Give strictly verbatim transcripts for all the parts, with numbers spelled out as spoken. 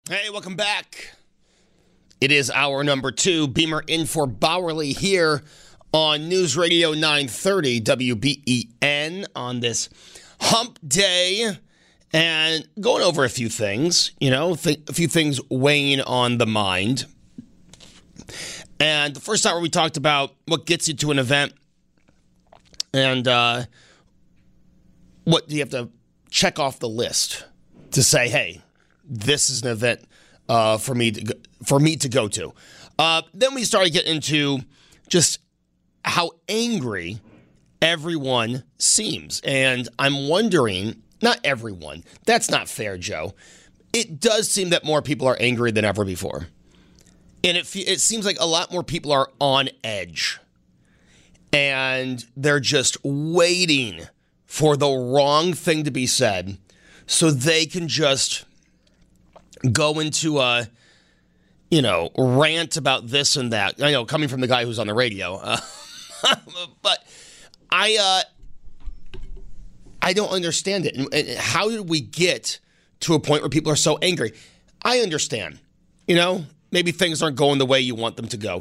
Hey, welcome back. It is hour number two. Beamer in for Bowerly here on News Radio nine thirty W B E N on this hump day. And going over a few things, you know, th- a few things weighing on the mind. And the first hour we talked about what gets you to an event and uh, what do you have to check off the list to say, hey, this is an event uh, for me to go, for me to go to. Uh, then we started getting into just how angry everyone seems. And I'm wondering, not everyone, that's not fair, Joe. It does seem that more people are angry than ever before. And it, it seems like a lot more people are on edge. And they're just waiting for the wrong thing to be said so they can just go into a, you know, rant about this and that. I know, coming from the guy who's on the radio. Uh, but I uh, I don't understand it. And, and how did we get to a point where people are so angry? I understand. You know, maybe things aren't going the way you want them to go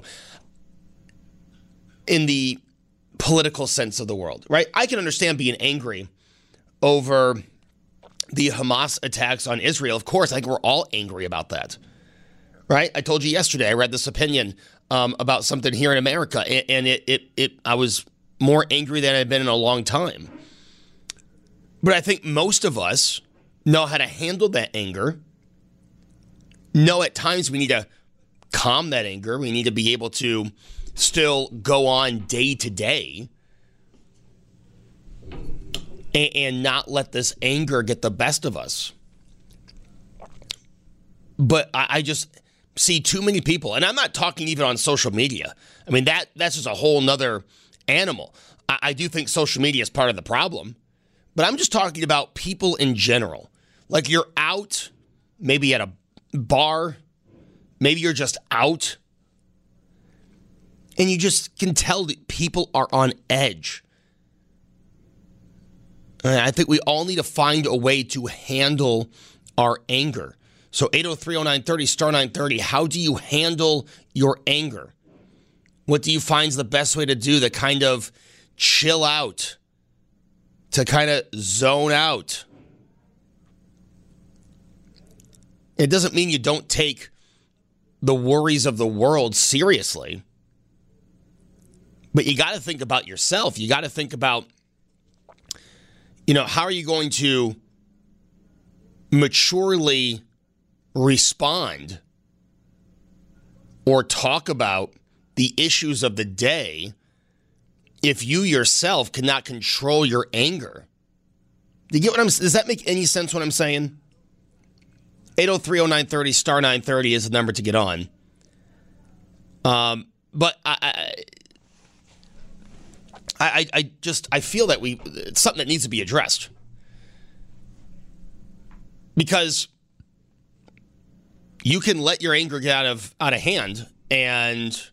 in the political sense of the world, right? I can understand being angry over the Hamas attacks on Israel. Of course, I think we're all angry about that, right? I told you yesterday, I read this opinion um, about something here in America, and, and it, it, it, I was more angry than I've been in a long time. But I think most of us know how to handle that anger, know at times we need to calm that anger. We need to be able to still go on day to day and, and not let this anger get the best of us. But I, I just see too many people, and I'm not talking even on social media. I mean, that that's just a whole nother animal. I, I do think social media is part of the problem, but I'm just talking about people in general. Like you're out, maybe at a bar, maybe you're just out, and you just can tell that people are on edge. And I think we all need to find a way to handle our anger. So eight oh three oh nine thirty, star nine thirty, how do you handle your anger? What do you find is the best way to do to kind of chill out, to kind of zone out? It doesn't mean you don't take the worries of the world seriously. But you got to think about yourself. You got to think about, you know, how are you going to maturely respond or talk about the issues of the day if you yourself cannot control your anger? Do you get what I'm? Does that make any sense what I'm saying? eight oh three oh nine thirty, star nine thirty is the number to get on. Um, but I, I, I, I just I feel that we it's something that needs to be addressed, because you can let your anger get out of out of hand, and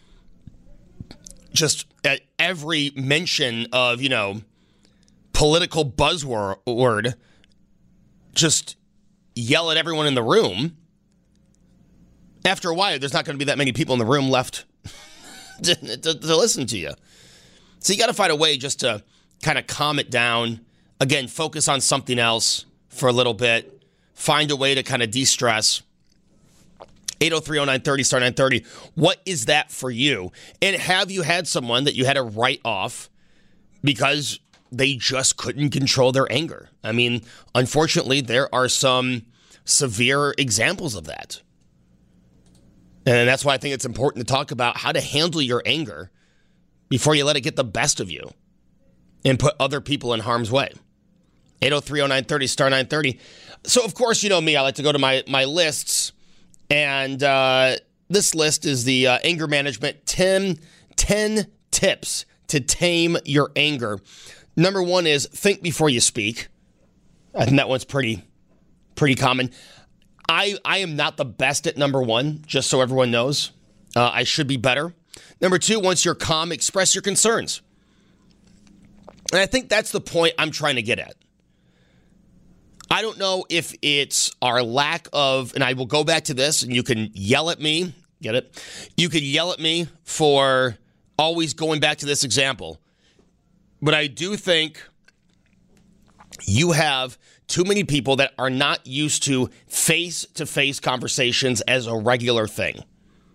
just at every mention of, you know, political buzzword, just yell at everyone in the room. After a while, there's not going to be that many people in the room left to, to, to listen to you. So you got to find a way just to kind of calm it down. Again, focus on something else for a little bit. Find a way to kind of de-stress. eight oh three oh nine thirty, star nine thirty. What is that for you? And have you had someone that you had to write off because they just couldn't control their anger? I mean, unfortunately, there are some severe examples of that. And that's why I think it's important to talk about how to handle your anger before you let it get the best of you and put other people in harm's way. eight oh three oh nine thirty, star nine thirty. So, of course, you know me. I like to go to my, my lists. And uh, this list is the uh, anger management ten, ten tips to tame your anger. Number one is think before you speak. I think that one's pretty, pretty common. I, I am not the best at number one, just so everyone knows. Uh, I should be better. Number two, once you're calm, express your concerns. And I think that's the point I'm trying to get at. I don't know if it's our lack of, and I will go back to this, and you can yell at me, get it? You could yell at me for always going back to this example. But I do think you have too many people that are not used to face-to-face conversations as a regular thing.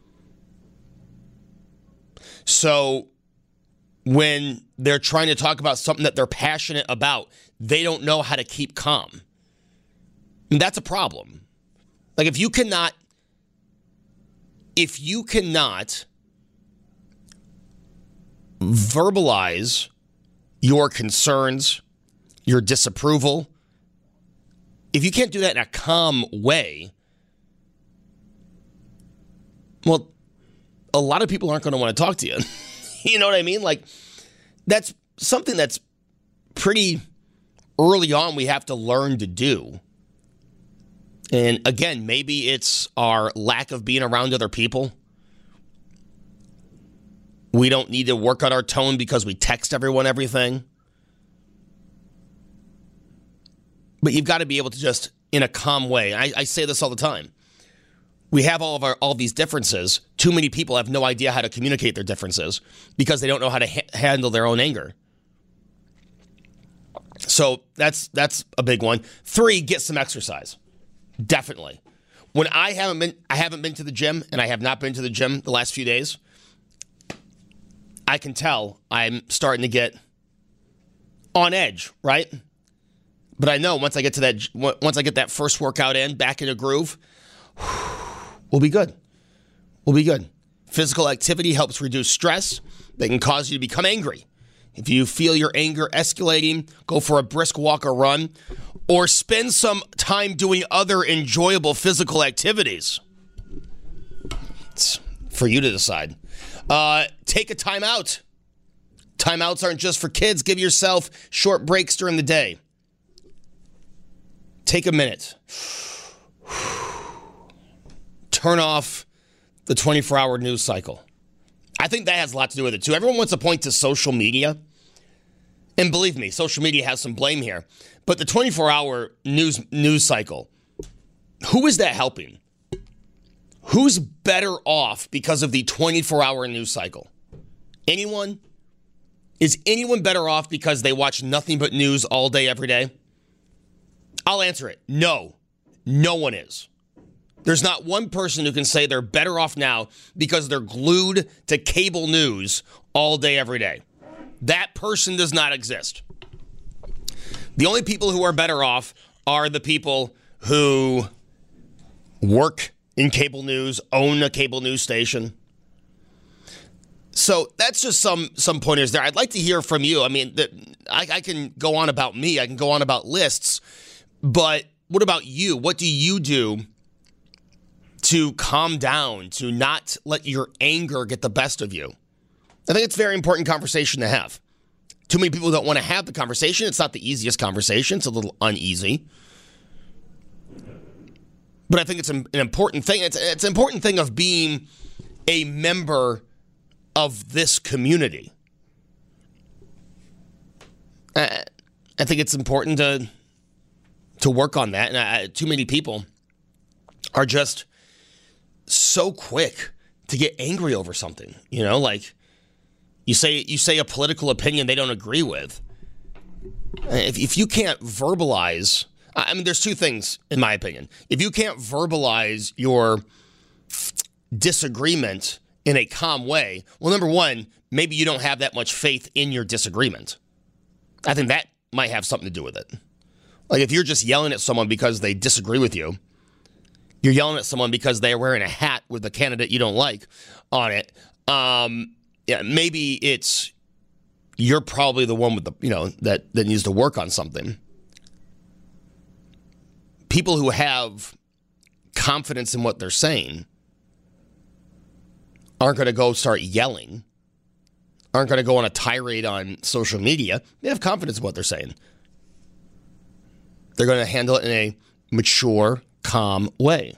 So when they're trying to talk about something that they're passionate about, they don't know how to keep calm. And that's a problem. Like if you cannot, if you cannot verbalize your concerns, your disapproval, if you can't do that in a calm way, well, a lot of people aren't going to want to talk to you. You know what I mean? Like, that's something that's pretty early on we have to learn to do. And again, maybe it's our lack of being around other people. We don't need to work on our tone because we text everyone everything. But you've got to be able to just, in a calm way, I, I say this all the time. We have all of our all these differences. Too many people have no idea how to communicate their differences because they don't know how to ha- handle their own anger. So that's that's a big one. Three, get some exercise. Definitely. When I haven't been I haven't been to the gym, and I have not been to the gym the last few days, I can tell I'm starting to get on edge, right? But I know once I get to that once I get that first workout in, back in a groove, we'll be good. We'll be good. Physical activity helps reduce stress that can cause you to become angry. If you feel your anger escalating, go for a brisk walk or run, or spend some time doing other enjoyable physical activities. It's for you to decide. Uh, take a time out. Timeouts aren't just for kids. Give yourself short breaks during the day. Take a minute. Turn off the twenty-four hour news cycle. I think that has a lot to do with it, too. Everyone wants to point to social media. And believe me, social media has some blame here. But the twenty-four hour news news cycle, who is that helping? Who's better off because of the twenty-four hour news cycle? Anyone? Is anyone better off because they watch nothing but news all day, every day? I'll answer it. No. No one is. There's not one person who can say they're better off now because they're glued to cable news all day, every day. That person does not exist. The only people who are better off are the people who work in cable news, own a cable news station. So that's just some some pointers there. I'd like to hear from you. I mean, the, I, I can go on about me. I can go on about lists. But what about you? What do you do to calm down, to not let your anger get the best of you? I think it's a very important conversation to have. Too many people don't want to have the conversation. It's not the easiest conversation. It's a little uneasy. But I think it's an important thing. It's, it's an important thing of being a member of this community. I, I think it's important to to work on that. And I, too many people are just so quick to get angry over something. You know, like you say you say a political opinion they don't agree with. If, if you can't verbalize, I mean, there's two things in my opinion. If you can't verbalize your disagreement in a calm way, well, number one, maybe you don't have that much faith in your disagreement. I think that might have something to do with it. Like if you're just yelling at someone because they disagree with you, you're yelling at someone because they're wearing a hat with a candidate you don't like on it. Um, yeah, maybe it's you're probably the one with the you know that that needs to work on something. People who have confidence in what they're saying aren't going to go start yelling, aren't going to go on a tirade on social media. They have confidence in what they're saying. They're going to handle it in a mature, calm way.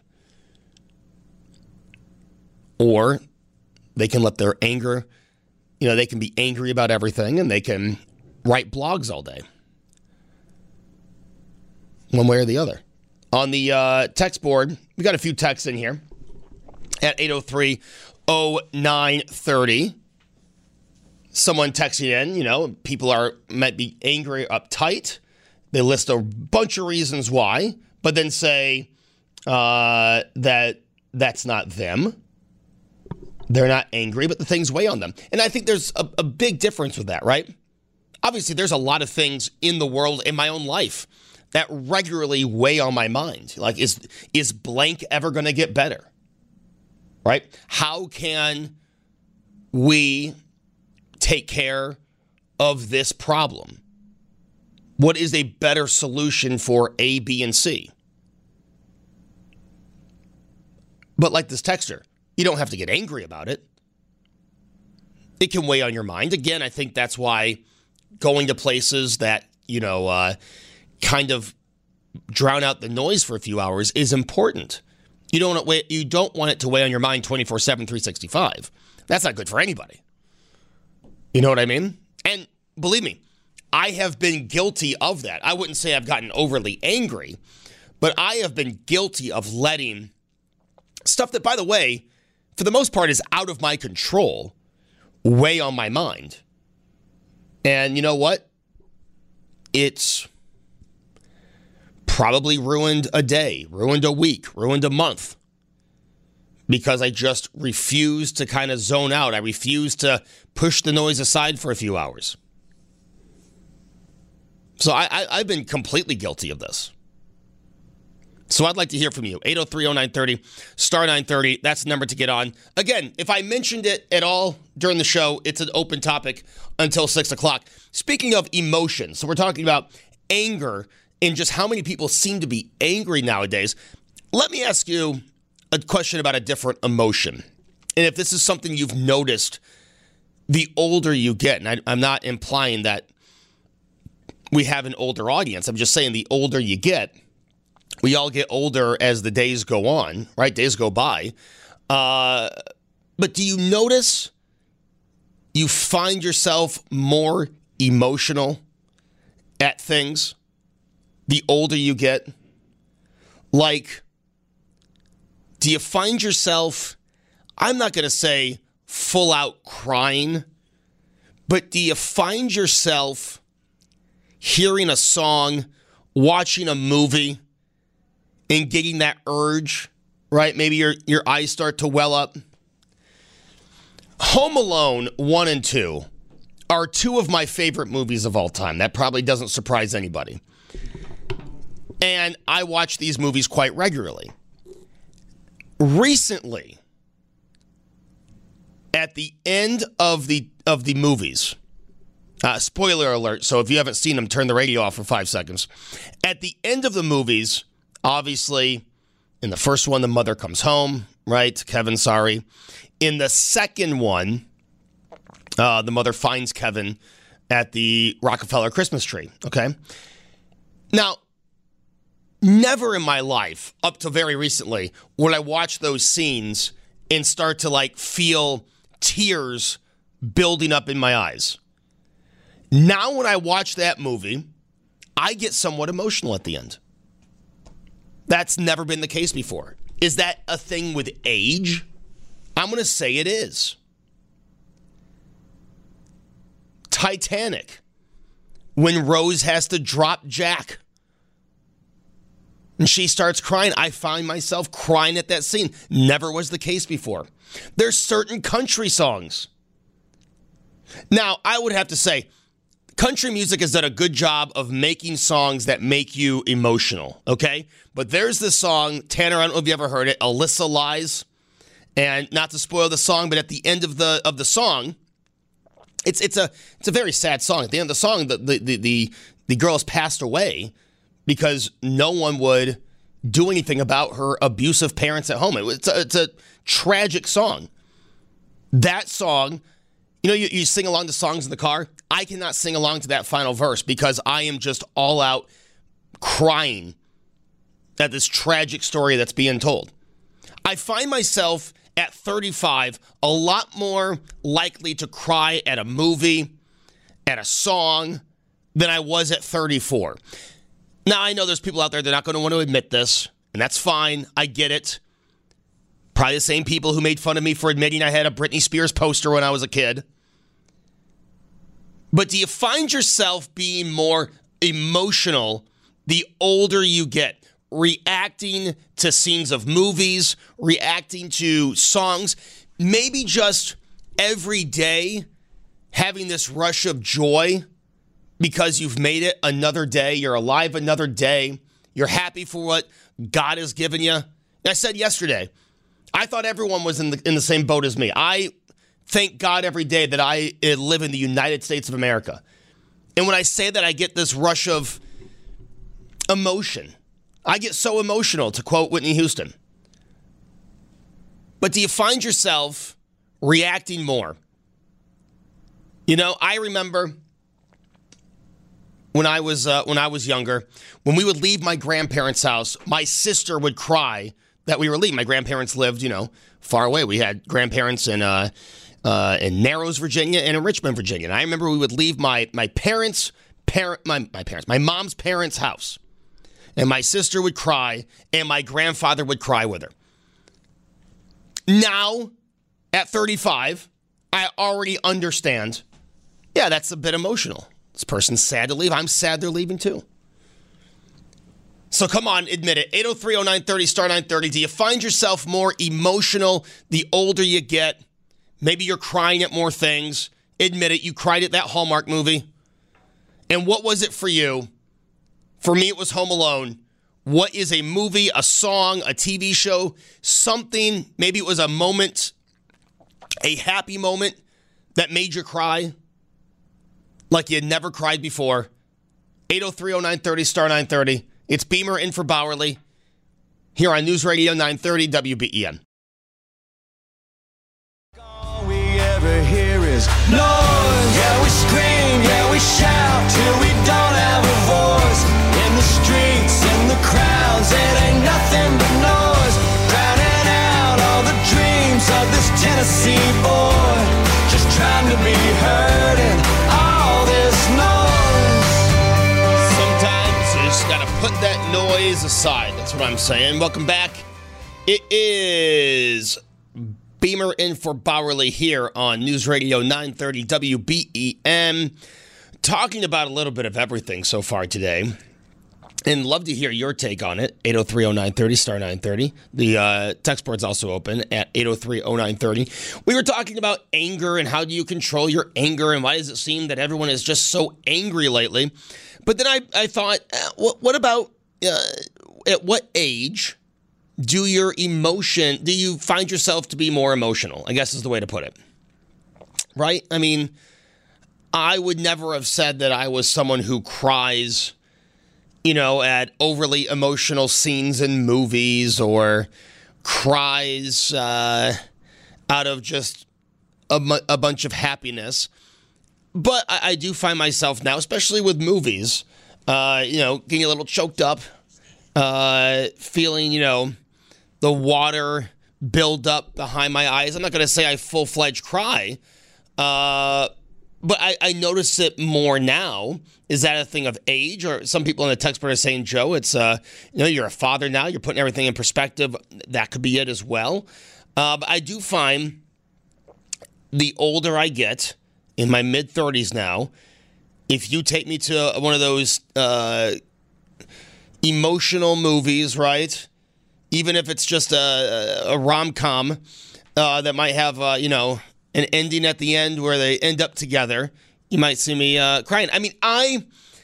Or they can let their anger, you know, they can be angry about everything and they can write blogs all day. one way or the other. On the uh, text board, we got a few texts in here at eight oh three oh nine thirty. Someone texting in, you know, people are might be angry or uptight. They list a bunch of reasons why, but then say uh, that that's not them. They're not angry, but the things weigh on them. And I think there's a, a big difference with that, right? Obviously, there's a lot of things in the world, in my own life, that regularly weigh on my mind. Like, is is blank ever going to get better? Right? How can we take care of this problem? What is a better solution for A, B, and C? But like this texter, you don't have to get angry about it. It can weigh on your mind. Again, I think that's why going to places that, you know, uh, kind of drown out the noise for a few hours is important. You don't want it, you don't want it to weigh on your mind twenty-four seven, three sixty-five. That's not good for anybody. You know what I mean? And believe me, I have been guilty of that. I wouldn't say I've gotten overly angry, but I have been guilty of letting stuff that, by the way, for the most part is out of my control, weigh on my mind. And you know what? It's probably ruined a day, ruined a week, ruined a month. Because I just refuse to kind of zone out. I refuse to push the noise aside for a few hours. So I, I, I've been completely guilty of this. So I'd like to hear from you. eight oh three oh nine thirty, star nine thirty. That's the number to get on. Again, if I mentioned it at all during the show, it's an open topic until six o'clock. Speaking of emotions, so we're talking about anger and just how many people seem to be angry nowadays. Let me ask you a question about a different emotion. And if this is something you've noticed the older you get, and I, I'm not implying that we have an older audience. I'm just saying the older you get, we all get older as the days go on, right? Days go by. Uh, but do you notice you find yourself more emotional at things the older you get? Like, do you find yourself, I'm not going to say full out crying, but do you find yourself hearing a song, watching a movie, and getting that urge, right? Maybe your, your eyes start to well up. Home Alone one and two are two of my favorite movies of all time. That probably doesn't surprise anybody. And I watch these movies quite regularly. Recently, at the end of the of the movies, uh, spoiler alert, so if you haven't seen them, turn the radio off for five seconds. At the end of the movies, obviously, in the first one, the mother comes home, right? Kevin, sorry. In the second one, uh, the mother finds Kevin at the Rockefeller Christmas tree, okay? Now, never in my life, up to very recently, would I watch those scenes and start to like feel tears building up in my eyes. Now when I watch that movie, I get somewhat emotional at the end. That's never been the case before. Is that a thing with age? I'm going to say it is. Titanic, when Rose has to drop Jack and she starts crying, I find myself crying at that scene. Never was the case before. There's certain country songs. Now, I would have to say, country music has done a good job of making songs that make you emotional, okay? But there's this song, Tanner, I don't know if you ever heard it, Alyssa Lies. And not to spoil the song, but at the end of the of the song, it's it's a it's a very sad song. At the end of the song, the the the, the, the girl has passed away because no one would do anything about her abusive parents at home. It's a, it's a tragic song. That song, you know, you, you sing along to songs in the car. I cannot sing along to that final verse because I am just all out crying at this tragic story that's being told. I find myself at thirty-five a lot more likely to cry at a movie, at a song, than I was at thirty-four. Now, I know there's people out there that are not going to want to admit this, and that's fine. I get it. Probably the same people who made fun of me for admitting I had a Britney Spears poster when I was a kid. But do you find yourself being more emotional the older you get? Reacting to scenes of movies, reacting to songs, maybe just every day having this rush of joy because you've made it another day, you're alive another day, you're happy for what God has given you. I said yesterday, I thought everyone was in the in the same boat as me. I thank God every day that I live in the United States of America. And when I say that, I get this rush of emotion. I get so emotional, to quote Whitney Houston. But do you find yourself reacting more? You know, I remember when I was uh, when I was younger, when we would leave my grandparents' house, my sister would cry that we were leaving. My grandparents lived, you know, far away. We had grandparents in uh, uh, in Narrows, Virginia, and in Richmond, Virginia. And I remember we would leave my my parents' parent my my parents, my mom's parents' house, and my sister would cry, and my grandfather would cry with her. Now, at thirty-five, I already understand. Yeah, that's a bit emotional. This person's sad to leave. I'm sad they're leaving too. So come on, admit it. eight oh three oh nine thirty, star nine thirty. Do you find yourself more emotional the older you get? Maybe you're crying at more things. Admit it, you cried at that Hallmark movie. And what was it for you? For me, it was Home Alone. What is a movie, a song, a T V show, something, maybe it was a moment, a happy moment that made you cry like you had never cried before? eight oh three oh nine thirty, star nine thirty. It's Beamer in for Bowerly here on News Radio nine thirty W B E N. All we ever hear is noise. Yeah, we scream, yeah, we shout till we don't have a voice. In the streets, in the crowds, it ain't nothing but noise. Drowning out all the dreams of this Tennessee boy. Just trying to be heard in all this noise. Just got to put that noise aside. That's what I'm saying. Welcome back. It is Beamer in for Bowerly here on News Radio nine thirty W B E N. Talking about a little bit of everything so far today. And love to hear your take on it. eight oh three oh nine thirty, star nine thirty. The uh, text board's also open at eight oh three oh nine thirty. We were talking about anger and how do you control your anger and why does it seem that everyone is just so angry lately. But then I, I thought, uh, what, what about uh, at what age do your emotion, do you find yourself to be more emotional? I guess is the way to put it. Right? I mean, I would never have said that I was someone who cries, you know, at overly emotional scenes in movies or cries uh, out of just a, a bunch of happiness. But I, I do find myself now, especially with movies, uh, you know, getting a little choked up, uh, feeling, you know, the water build up behind my eyes. I'm not going to say I full-fledged cry, uh, but I, I notice it more now. Is that a thing of age? Or some people in the text board are saying, Joe, it's, uh, you know, you're a father now. You're putting everything in perspective. That could be it as well. Uh, but I do find the older I get, in my mid-thirties now, if you take me to one of those uh, emotional movies, right? Even if it's just a, a rom-com uh, that might have, uh, you know, an ending at the end where they end up together, you might see me uh, crying. I mean, I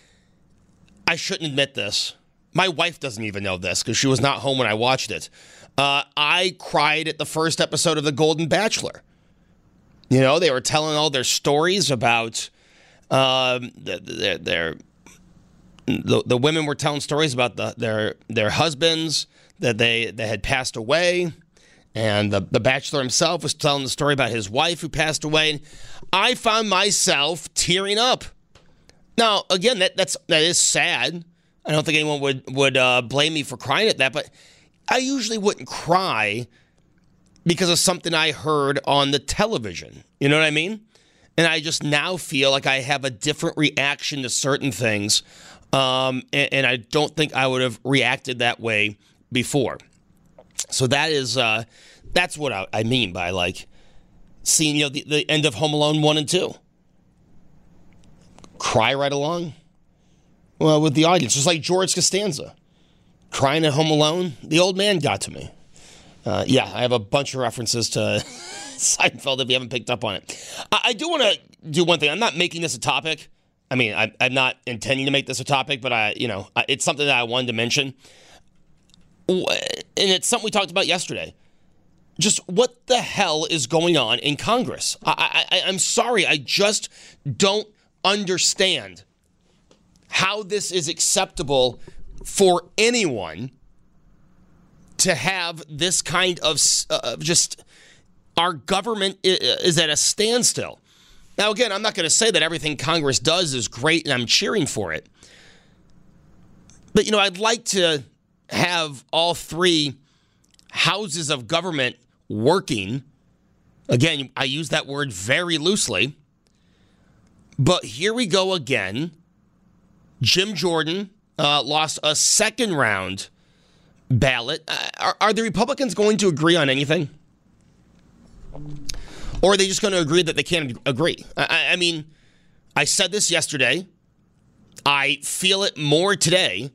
I shouldn't admit this. My wife doesn't even know this because she was not home when I watched it. Uh, I cried at the first episode of The Golden Bachelor. You know, they were telling all their stories about um, their, their the, the women were telling stories about the, their their husbands that they, they had passed away. And the, the bachelor himself was telling the story about his wife who passed away. And I found myself tearing up. Now, again, that that's that is sad. I don't think anyone would, would uh, blame me for crying at that. But I usually wouldn't cry because of something I heard on the television. You know what I mean? And I just now feel like I have a different reaction to certain things Um, and, and I don't think I would have reacted that way before. So that is, uh, that's what I, I mean by like seeing, you know, the, the end of Home Alone one and two. Cry right along. Well, with the audience, just like George Costanza crying at Home Alone. The old man got to me. Uh, yeah, I have a bunch of references to Seinfeld if you haven't picked up on it. I, I do want to do one thing. I'm not making this a topic. I mean, I, I'm not intending to make this a topic, but I, you know, it's something that I wanted to mention. And it's something we talked about yesterday. Just what the hell is going on in Congress? I, I, I'm sorry. I just don't understand how this is acceptable for anyone to have this kind of uh, just our government is at a standstill. Now, again, I'm not going to say that everything Congress does is great and I'm cheering for it. But, you know, I'd like to have all three houses of government working. Again, I use that word very loosely. But here we go again. Jim Jordan uh, lost a second round ballot. Uh, are, are the Republicans going to agree on anything? Or are they just going to agree that they can't agree? I, I mean, I said this yesterday. I feel it more today.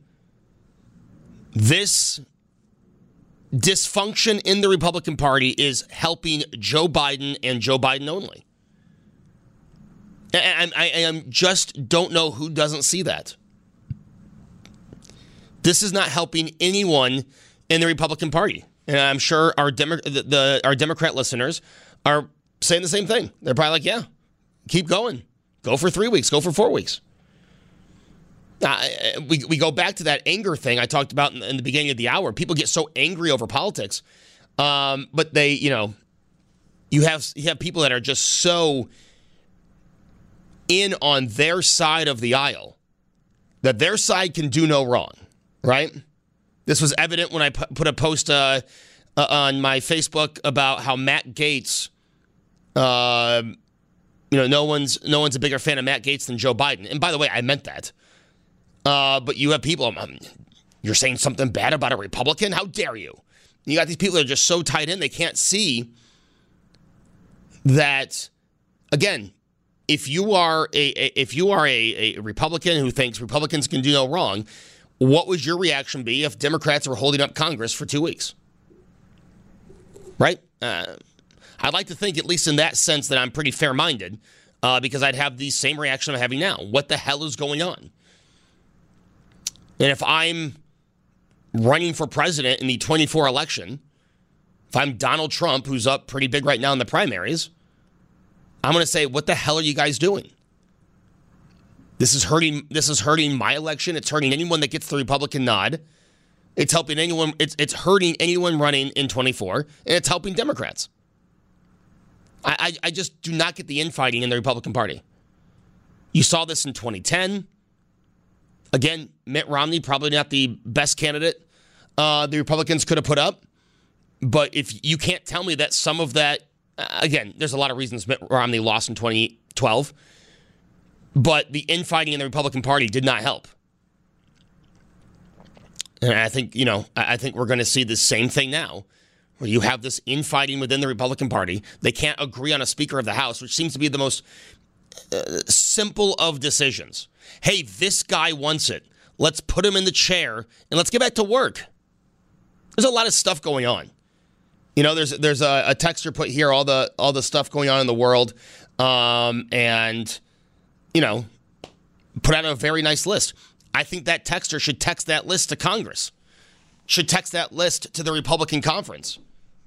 This dysfunction in the Republican Party is helping Joe Biden and Joe Biden only. I, I, I just don't know who doesn't see that. This is not helping anyone in the Republican Party. And I'm sure our Demo- the, the our Democrat listeners are saying the same thing. They're probably like, yeah, keep going. Go for three weeks. Go for four weeks. Uh, we, we go back to that anger thing I talked about in, in the beginning of the hour. People get so angry over politics. Um, but they, you know, you have you have people that are just so in on their side of the aisle that their side can do no wrong, right? This was evident when I pu- put a post uh, uh, on my Facebook about how Matt Gaetz, uh, you know, no one's no one's a bigger fan of Matt Gaetz than Joe Biden. And by the way, I meant that. Uh, but you have people, um, you're saying something bad about a Republican? How dare you? You got these people that are just so tied in, they can't see that, again, if you are a, a if you are a, a Republican who thinks Republicans can do no wrong, what would your reaction be if Democrats were holding up Congress for two weeks? Right? Uh, I'd like to think, at least in that sense, that I'm pretty fair-minded uh, because I'd have the same reaction I'm having now. What the hell is going on? And if I'm running for president in the twenty-four election, if I'm Donald Trump, who's up pretty big right now in the primaries, I'm going to say, what the hell are you guys doing? This is hurting this is hurting my election. It's hurting anyone that gets the Republican nod. It's helping anyone it's it's hurting anyone running in twenty-four, and it's helping Democrats. I, I, I just do not get the infighting in the Republican Party. You saw this in twenty ten. Again, Mitt Romney, probably not the best candidate uh, the Republicans could have put up. But if you can't tell me that some of that, uh, again, there's a lot of reasons Mitt Romney lost in twenty twelve. But the infighting in the Republican Party did not help. And I think, you know, I think we're going to see the same thing now, where you have this infighting within the Republican Party. They can't agree on a Speaker of the House, which seems to be the most uh, simple of decisions. Hey, this guy wants it. Let's put him in the chair and let's get back to work. There's a lot of stuff going on. You know, there's there's a, a texter put here all the all the stuff going on in the world, um, and you know, put out a very nice list. I think that texter should text that list to Congress. Should text that list to the Republican conference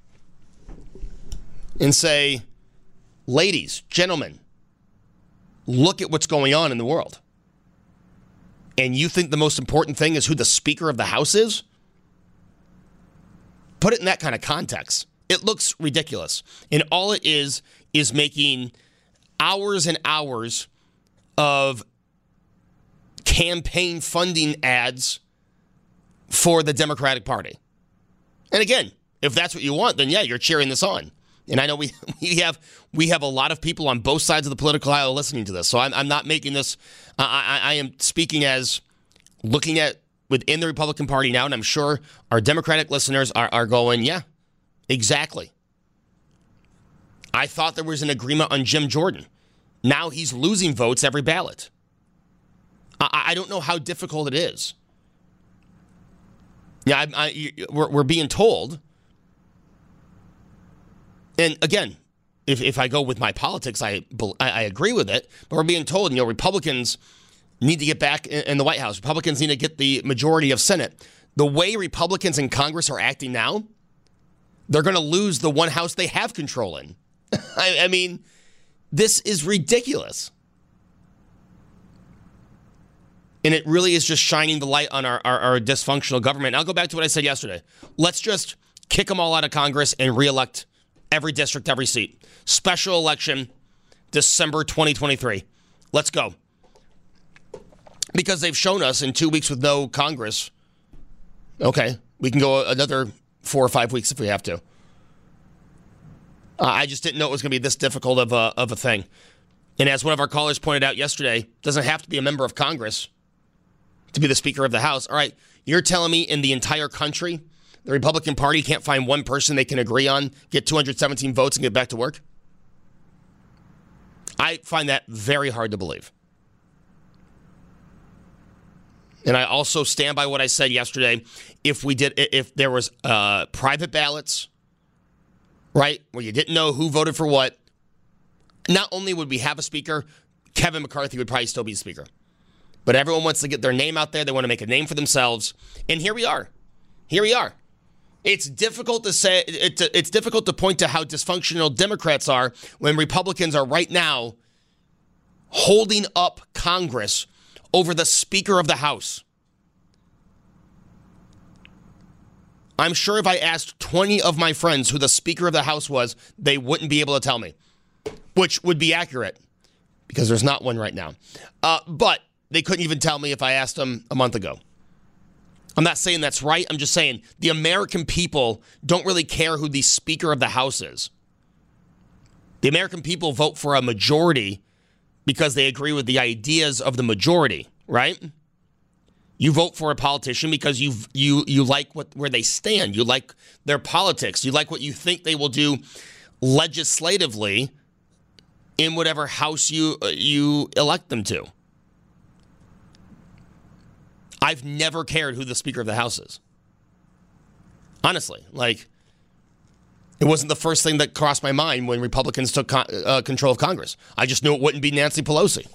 and say, ladies, gentlemen, look at what's going on in the world. And you think the most important thing is who the Speaker of the House is? Put it in that kind of context. It looks ridiculous. And all it is is making hours and hours of campaign funding ads for the Democratic Party. And again, if that's what you want, then yeah, you're cheering this on. And I know we we have we have a lot of people on both sides of the political aisle listening to this. So I'm, I'm not making this. Uh, I, I am speaking as looking at within the Republican Party now, and I'm sure our Democratic listeners are, are going, yeah, exactly. I thought there was an agreement on Jim Jordan. Now he's losing votes every ballot. I, I don't know how difficult it is. Yeah, I, I, we're, we're being told. And again, if, if I go with my politics, I, I I agree with it. But we're being told, you know, Republicans need to get back in, in the White House. Republicans need to get the majority of Senate. The way Republicans in Congress are acting now, they're going to lose the one house they have control in. I, I mean, this is ridiculous. And it really is just shining the light on our, our, our dysfunctional government. I'll go back to what I said yesterday. Let's just kick them all out of Congress and reelect every district, every seat. Special election, December twenty twenty-three. Let's go. Because they've shown us in two weeks with no Congress, okay, we can go another four or five weeks if we have to. Uh, I just didn't know it was going to be this difficult of a, of a thing. And as one of our callers pointed out yesterday, it doesn't have to be a member of Congress to be the Speaker of the House. All right, you're telling me in the entire country, the Republican Party can't find one person they can agree on, get two hundred seventeen votes, and get back to work? I find that very hard to believe. And I also stand by what I said yesterday. If we did, if there was uh, private ballots, right, where you didn't know who voted for what, not only would we have a speaker, Kevin McCarthy would probably still be speaker. But everyone wants to get their name out there. They want to make a name for themselves. And here we are. Here we are. It's difficult to say, it's, it's difficult to point to how dysfunctional Democrats are when Republicans are right now holding up Congress over the Speaker of the House. I'm sure if I asked twenty of my friends who the Speaker of the House was, they wouldn't be able to tell me, which would be accurate because there's not one right now. Uh, but they couldn't even tell me if I asked them a month ago. I'm not saying that's right. I'm just saying the American people don't really care who the Speaker of the House is. The American people vote for a majority because they agree with the ideas of the majority, right? You vote for a politician because you you you like what where they stand. You like their politics. You like what you think they will do legislatively in whatever house you uh, you elect them to. I've never cared who the Speaker of the House is. Honestly, like, it wasn't the first thing that crossed my mind when Republicans took con- uh, control of Congress. I just knew it wouldn't be Nancy Pelosi.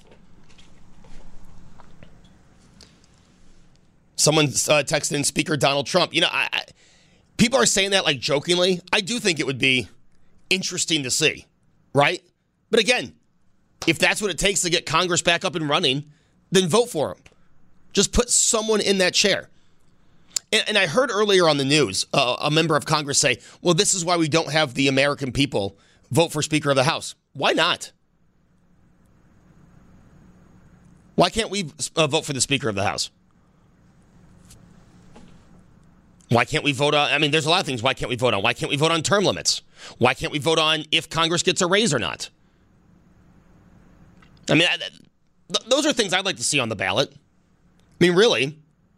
Someone uh, texted in Speaker Donald Trump. You know, I, I, people are saying that like jokingly. I do think it would be interesting to see, right? But again, if that's what it takes to get Congress back up and running, then vote for him. Just put someone in that chair. And, and I heard earlier on the news uh, a member of Congress say, well, this is why we don't have the American people vote for Speaker of the House. Why not? Why can't we uh, vote for the Speaker of the House? Why can't we vote on, I mean, there's a lot of things why can't we vote on. Why can't we vote on term limits? Why can't we vote on if Congress gets a raise or not? I mean, I, th- those are things I'd like to see on the ballot. I mean, really,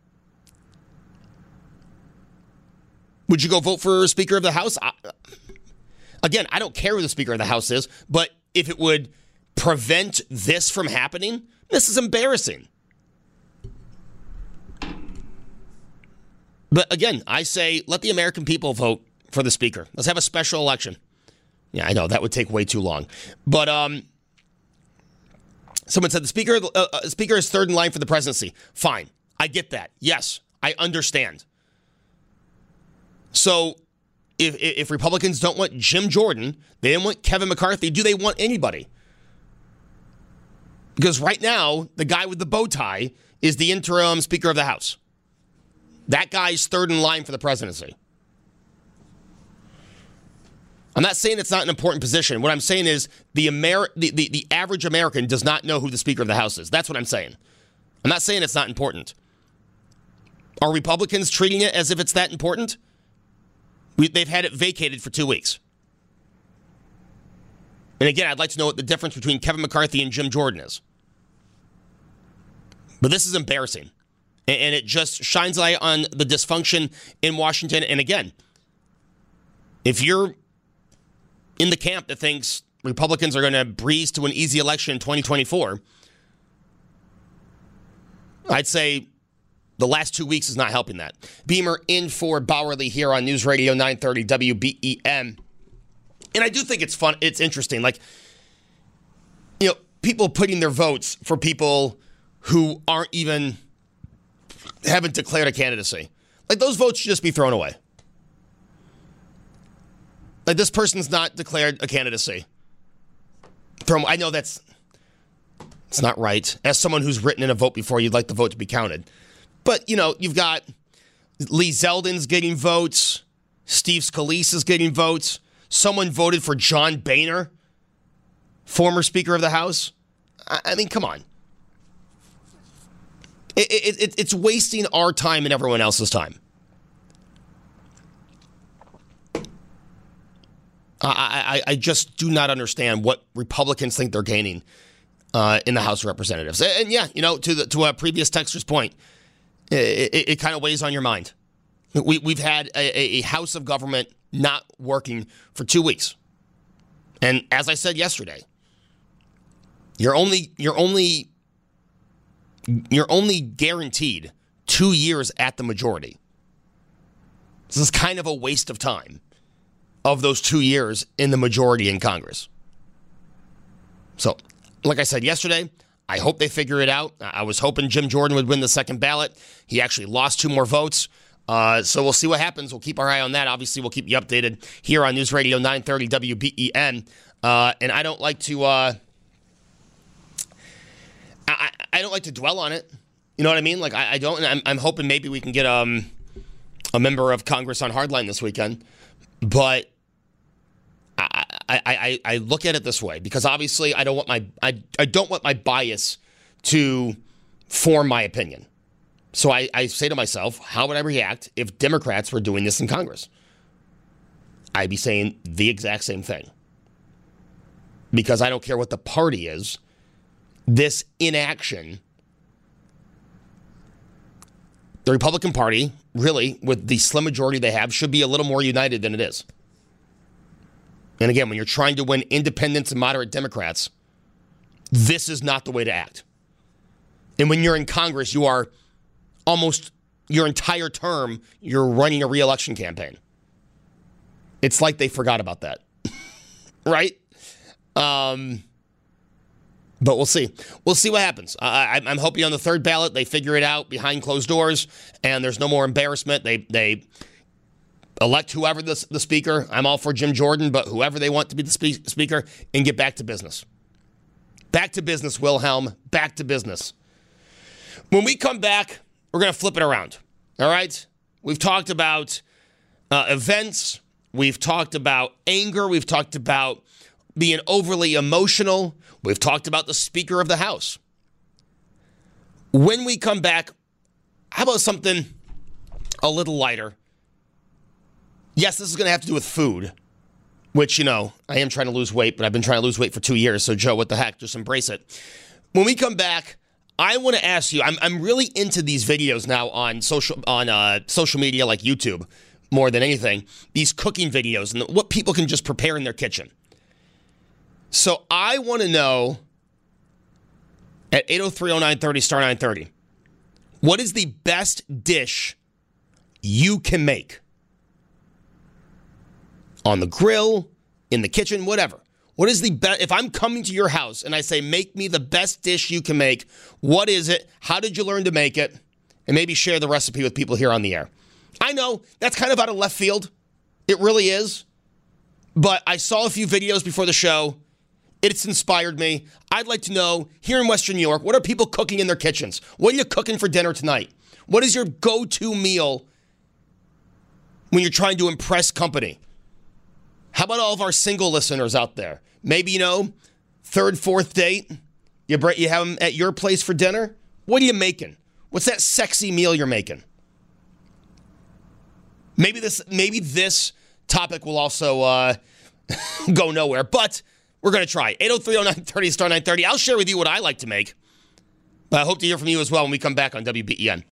would you go vote for Speaker of the House? I, again, I don't care who the Speaker of the House is, but if it would prevent this from happening, this is embarrassing. But again, I say let the American people vote for the Speaker. Let's have a special election. Yeah, I know that would take way too long. But um, someone said the Speaker, uh, uh, Speaker is third in line for the presidency. Fine. I get that. Yes, I understand. So if, if Republicans don't want Jim Jordan, they don't want Kevin McCarthy, do they want anybody? Because right now, the guy with the bow tie is the interim Speaker of the House. That guy's third in line for the presidency. I'm not saying it's not an important position. What I'm saying is the, Ameri- the, the, the average American does not know who the Speaker of the House is. That's what I'm saying. I'm not saying it's not important. Are Republicans treating it as if it's that important? We, they've had it vacated for two weeks. And again, I'd like to know what the difference between Kevin McCarthy and Jim Jordan is. But this is embarrassing. And, and it just shines light on the dysfunction in Washington. And again, if you're in the camp that thinks Republicans are going to breeze to an easy election in twenty twenty-four, I'd say the last two weeks is not helping that. Beamer in for Bowerly here on News Radio nine thirty W B E N. And I do think it's fun. It's interesting. Like, you know, people putting their votes for people who aren't even, haven't declared a candidacy. Like, those votes should just be thrown away. Like, this person's not declared a candidacy. Throw, I know that's, it's not right. As someone who's written in a vote before, you'd like the vote to be counted. But, you know, you've got Lee Zeldin's getting votes. Steve Scalise is getting votes. Someone voted for John Boehner, former Speaker of the House. I, I mean, come on. It, it, it, it's wasting our time and everyone else's time. I, I, I just do not understand what Republicans think they're gaining uh, in the House of Representatives. And, and yeah, you know, to the, to a previous texter's point, it, it, it kind of weighs on your mind. We, we've had a, a House of government not working for two weeks. And as I said yesterday, you're only you're only you're only guaranteed two years at the majority. This is kind of a waste of time of those two years in the majority in Congress. So, like I said yesterday, I hope they figure it out. I was hoping Jim Jordan would win the second ballot. He actually lost two more votes. Uh, so we'll see what happens. We'll keep our eye on that. Obviously, we'll keep you updated here on News Radio nine thirty W B E N. Uh, and I don't like to, uh, I, I don't like to dwell on it. You know what I mean? Like I, I don't. And I'm, I'm hoping maybe we can get um, a member of Congress on Hardline this weekend. But I, I, I, I look at it this way because obviously I don't want my I, I don't want my bias to form my opinion. So I, I say to myself, how would I react if Democrats were doing this in Congress? I'd be saying the exact same thing. Because I don't care what the party is. This inaction, the Republican Party, really, with the slim majority they have, should be a little more united than it is. And again, when you're trying to win independents and moderate Democrats, this is not the way to act. And when you're in Congress, you are almost your entire term, you're running a re-election campaign. It's like they forgot about that. Right? Um, but we'll see. We'll see what happens. I, I'm hoping on the third ballot they figure it out behind closed doors and there's no more embarrassment. They they elect whoever the, the speaker. I'm all for Jim Jordan, but whoever they want to be the spe- speaker and get back to business. Back to business, Wilhelm. Back to business. When we come back, we're going to flip it around. All right? We've talked about uh, events. We've talked about anger. We've talked about being overly emotional. We've talked about the Speaker of the House. When we come back, how about something a little lighter? Yes, this is going to have to do with food, which, you know, I am trying to lose weight, but I've been trying to lose weight for two years. So, Joe, what the heck? Just embrace it. When we come back, I want to ask you, I'm I'm really into these videos now on social on uh, social media like YouTube more than anything, these cooking videos and what people can just prepare in their kitchen. So I want to know at eight oh three oh nine thirty star nine thirty, what is the best dish you can make? On the grill, in the kitchen, whatever. What is the best? If I'm coming to your house and I say, make me the best dish you can make, what is it? How did you learn to make it? And maybe share the recipe with people here on the air. I know that's kind of out of left field. It really is. But I saw a few videos before the show. It's inspired me. I'd like to know, here in Western New York, what are people cooking in their kitchens? What are you cooking for dinner tonight? What is your go-to meal when you're trying to impress company? How about all of our single listeners out there? Maybe, you know, third, fourth date, you br- you have them at your place for dinner. What are you making? What's that sexy meal you're making? Maybe this maybe this topic will also uh, go nowhere, but we're going to try. eight oh three oh nine thirty star nine thirty. I'll share with you what I like to make. But I hope to hear from you as well when we come back on W B E N.